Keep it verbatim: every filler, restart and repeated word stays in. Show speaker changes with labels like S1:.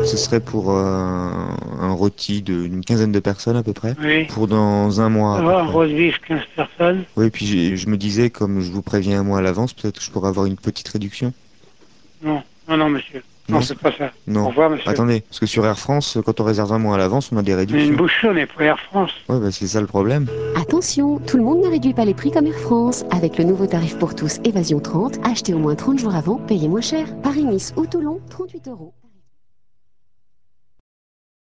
S1: Ce serait pour euh, un rôti d'une quinzaine de personnes à peu près,
S2: Oui.
S1: pour dans un mois à peu
S2: Alors, un
S1: près.
S2: roast beef, quinze personnes.
S1: Oui, puis j'ai- je me disais, comme je vous préviens un mois à l'avance, peut-être que je pourrais avoir une petite réduction.
S2: Non, non, non, monsieur.
S1: Non,
S2: Non,
S1: c'est-
S2: faites pas ça. Au
S1: non.
S2: revoir, monsieur.
S1: Attendez, parce que sur Air France, quand on réserve un mois à l'avance, on a des
S2: On est une
S1: réductions.
S2: boucherie, on est pour Air France.
S1: Ouais, bah c'est ça le problème.
S3: Attention, tout le monde ne réduit pas les prix comme Air France. Avec le nouveau tarif pour tous Évasion trente, achetez au moins trente jours avant, payez moins cher. Paris-Nice ou Toulon, trente-huit euros.